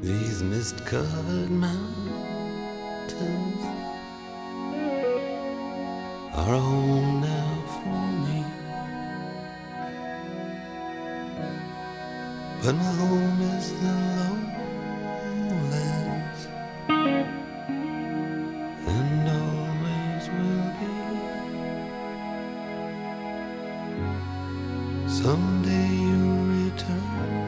These mist-covered mountains are home now for me, but my home is the lowlands and always will be. Someday you'll return